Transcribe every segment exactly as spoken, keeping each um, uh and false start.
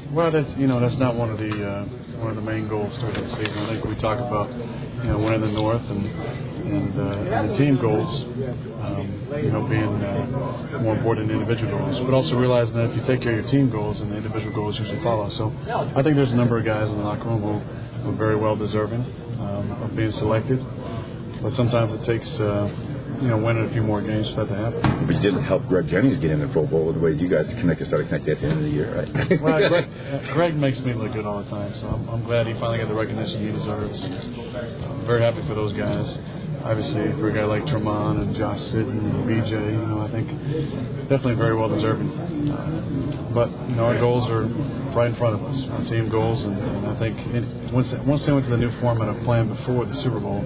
Well, that's you know that's not one of the uh, one of the main goals for the season. I think we talk about you know winning the North and and, uh, and the team goals, um, you know, being uh, more important than individual goals. But also realizing that if you take care of your team goals, then the individual goals usually follow. So I think there's a number of guys in the locker room who, who are very well deserving um, of being selected. But sometimes it takes. Uh, You know, winning a few more games for that to happen. But you didn't help Greg Jennings get in the Pro Bowl the way you guys connected, started connecting at the end of the year, right? Well, Greg, uh, Greg makes me look good all the time, so I'm, I'm glad he finally got the recognition he deserves. I'm very happy for those guys. Obviously, for a guy like Tremont and Josh Sitton and B J, you know, I think definitely very well deserving. Uh, but you know, our goals are right in front of us, our team goals, and, and I think it, once once they went to the new format of playing before the Super Bowl.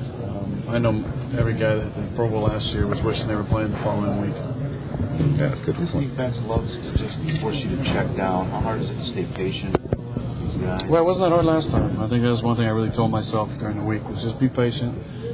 I know every guy that did Pro Bowl last year was wishing they were playing the following week. Yeah, that's good. This defense loves to just force you to check down. How hard is it to stay patient with these guys? Well, it wasn't that hard last time. I think that was one thing I really told myself during the week was just be patient,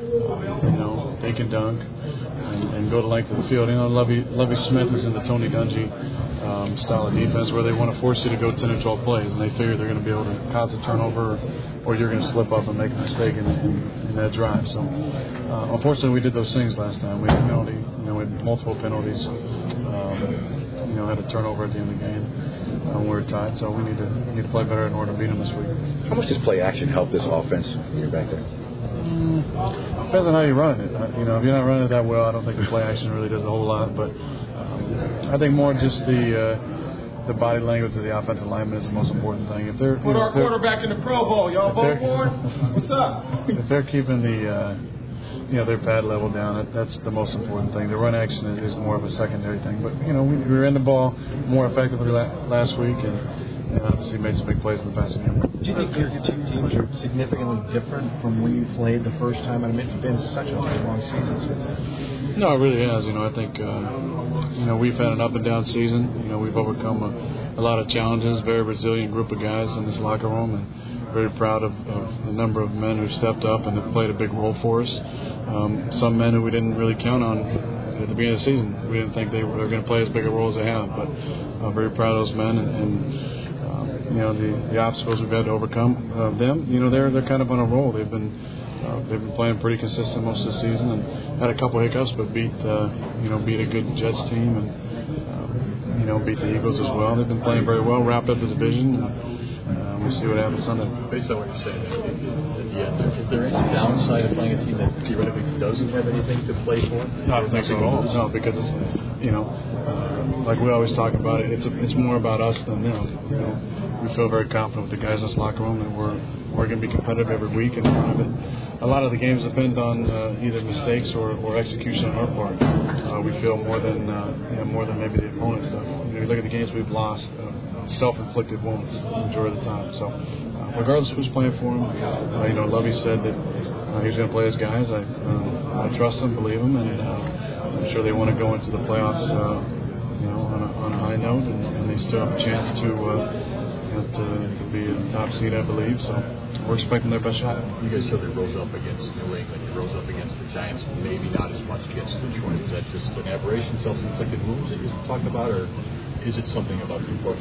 um, you know, take and dunk, and, and go to length of the field. You know, Lovie, Lovie Smith is in the Tony Dungy um, style of defense where they want to force you to go ten or twelve plays, and they figure they're going to be able to cause a turnover or you're going to slip up and make a mistake in, in, in that drive. So, uh, unfortunately, we did those things last time. We had a penalty, you know, we had multiple penalties. Um, you know, had a turnover at the end of the game. Um, we were tied, so we need to we need to play better in order to beat them this week. How much does play action help this offense when you're back there? Mm, depends on how you run it. Uh, you know, if you're not running it that well, I don't think the play action really does a whole lot. But um, I think more just the. Uh, The body language of the offensive lineman is the most important thing. If they're put know, our if they're, quarterback in the Pro Bowl, y'all vote for it. What's up? If they're keeping the uh, you know their pad level down, that's the most important thing. The run action is more of a secondary thing. But you know we, we were in the ball more effectively last week, and, and obviously made some big plays in the passing game. Do you think your two teams are significantly different from when you played the first time? I mean, it's been such a long season since then. No, it really has. You know, I think uh, you know we've had an up and down season. You know, we've overcome a, a lot of challenges. Very resilient group of guys in this locker room, and very proud of, of the number of men who stepped up and have played a big role for us. Um, some men who we didn't really count on at the beginning of the season. We didn't think they were going to play as big a role as they have. But uh, very proud of those men, and, and um, you know the, the obstacles we've had to overcome uh, them. You know, they're they're kind of on a roll. They've been. Uh, they've been playing pretty consistent most of the season, and had a couple hiccups, but beat uh, you know beat a good Jets team, and um, you know beat the Eagles as well. They've been playing very well, wrapped up the division, and uh, we'll see what happens Sunday. Based on what you're saying at the end, is there any downside of playing a team that theoretically doesn't have anything to play for? Not think so at all. No, because it's, you know, uh, like we always talk about it, it's a, it's more about us than them. You know, we feel very confident with the guys in this locker room that we're we're going to be competitive every week, and part of it. A lot of the games depend on uh, either mistakes or, or execution on our part. Uh, we feel more than uh, you know, more than maybe the opponent stuff. You know, you look at the games we've lost, uh, self-inflicted wounds the majority of the time. So, uh, regardless of who's playing for him, uh, you know, Lovie said that uh, he was going to play his guys. I, uh, I trust him, believe him, and uh, I'm sure they want to go into the playoffs, uh, you know, on a, on a high note, and, and they still have a chance to. Uh, To, to be a top seed, I believe. So we're expecting their best shot. You guys said they rose up against New England. You rose up against the Giants, maybe not as much against Detroit. Is that just an aberration, self-inflicted wounds that you're talking about, or is it something about the approach?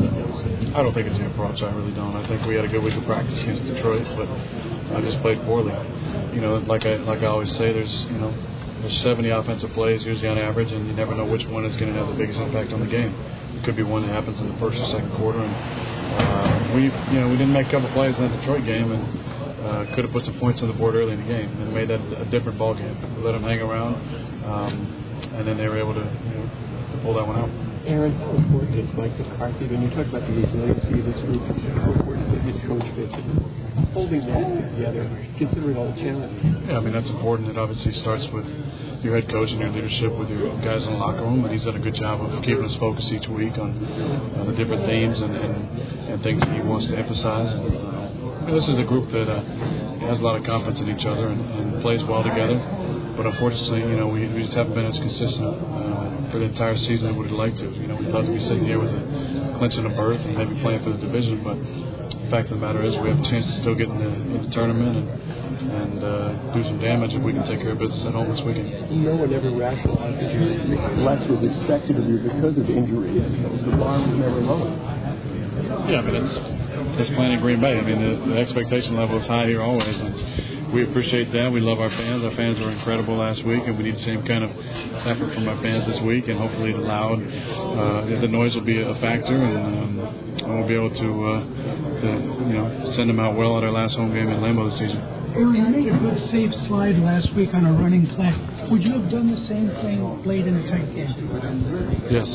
I don't think it's the approach. I really don't. I think we had a good week of practice against Detroit, but I just played poorly. You know, like I like I always say, there's you know there's seventy offensive plays usually on average, and you never know which one is going to have the biggest impact on the game. It could be one that happens in the first or second quarter, and Uh, we, you know, we didn't make a couple plays in that Detroit game, and uh, could have put some points on the board early in the game, and made that a different ball game. We let them hang around, um, and then they were able to, you know, to pull that one out. Aaron, how important is Mike McCarthy? When you talk about the resiliency of this group, how important is the head coach bit holding that together, considering all the challenges? Yeah, I mean that's important. It obviously starts with your head coach and your leadership with your guys in the locker room, and he's done a good job of keeping us focused each week on uh, the different themes and, and, and things that he wants to emphasize. And, uh, this is a group that uh, has a lot of confidence in each other and, and plays well together. But unfortunately, you know, we, we just haven't been as consistent uh, for the entire season as we would like to. You know, we'd love to be sitting here with a clinching a berth and maybe playing for the division, but the fact of the matter is we have a chance to still get in the, in the tournament and, and uh, do some damage if we can take care of business at home this weekend. No one ever rationalized that less was expected of you because of injury. The bar was never low. Yeah, but it's it's playing in Green Bay. I mean, the, the expectation level is high here always, and we appreciate that. We love our fans. Our fans were incredible last week, and we need the same kind of effort from our fans this week. And hopefully, the loud, uh, the noise will be a factor, and, um, and we'll be able to, uh, to, you know, send them out well at our last home game in Lambeau this season. Aaron, you made a good safe slide last week on a running play. Would you have done the same thing late in the tight game? Yes.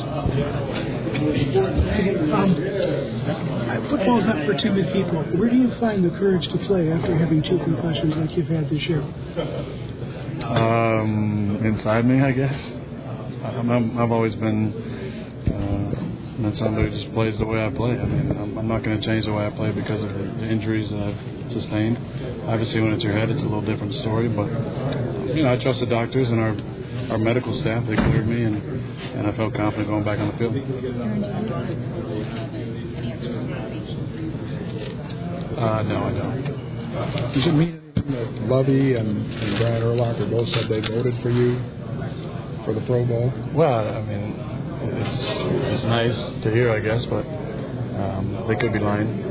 Um, football's not for timid people. Where do you find the courage to play after having two concussions like you've had this year? Um, inside me, I guess. I'm, I'm, I've always been uh, not somebody who just plays the way I play. I mean, I'm, I'm not going to change the way I play because of the, the injuries that I've sustained. Obviously, when it's your head, it's a little different story. But you know, I trust the doctors and our our medical staff. They cleared me, and, and I felt confident going back on the field. Uh, no, I don't. Does it mean anything that Lovey and, and Brian Urlacher both said they voted for you for the Pro Bowl? Well, I mean, it's it's nice to hear, I guess, but um, they could be lying.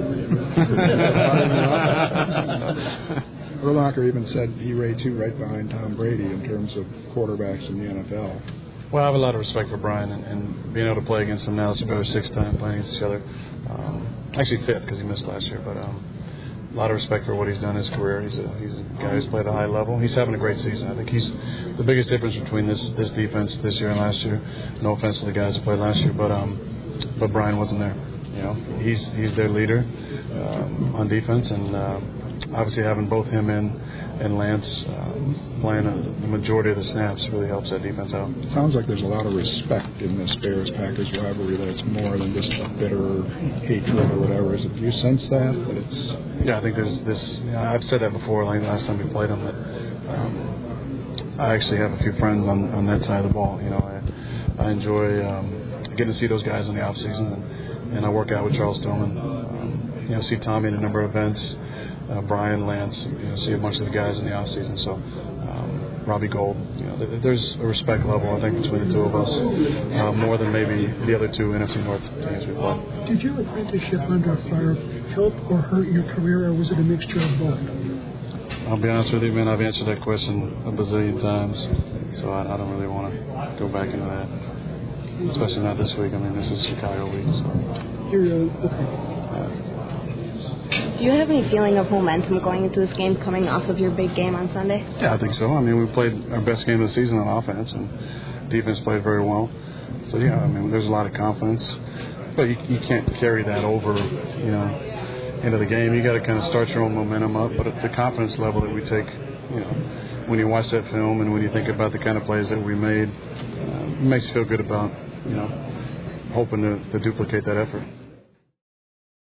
Urlacher even said he rates you right behind Tom Brady in terms of quarterbacks in the N F L. Well, I have a lot of respect for Brian, and, and being able to play against him now, it's our sixth time playing against each other. Um, actually fifth because he missed last year, but um, a lot of respect for what he's done in his career. He's a, he's a guy who's played at a high level. He's having a great season. I think he's the biggest difference between this this defense this year and last year. No offense to the guys who played last year, but um, but Brian wasn't there. You know, he's he's their leader um, on defense, and uh, obviously having both him and and Lance um, playing a, the majority of the snaps really helps that defense out. It sounds like there's a lot of respect in this Bears-Packers rivalry. That it's more than just a bitter hatred or whatever. Is it? Do you sense that? That it's yeah, I think there's this. You know, I've said that before. Like last time we played them, that um, I actually have a few friends on, on that side of the ball. You know, I I enjoy um, getting to see those guys in the off season, and, and I work out with Charles Tillman. Um, you know, see Tommy at a number of events. Uh, Brian, Lance, you know, see a bunch of the guys in the off season. So um, Robbie Gold, you know, th- there's a respect level I think between the two of us, uh, more than maybe the other two N F C North teams we play. Did your apprenticeship under Favre help or hurt your career, or was it a mixture of both? I'll be honest with you, man. I've answered that question a bazillion times, so I, I don't really want to go back into that, especially not this week. I mean, this is Chicago week. So. You're uh, okay. Do you have any feeling of momentum going into this game coming off of your big game on Sunday? Yeah, I think so. I mean, we played our best game of the season on offense, and defense played very well. So, yeah, I mean, there's a lot of confidence. But you, you can't carry that over, you know, into the game. You got to kind of start your own momentum up. But at the confidence level that we take, you know, when you watch that film and when you think about the kind of plays that we made, uh, it makes you feel good about, you know, hoping to, to duplicate that effort.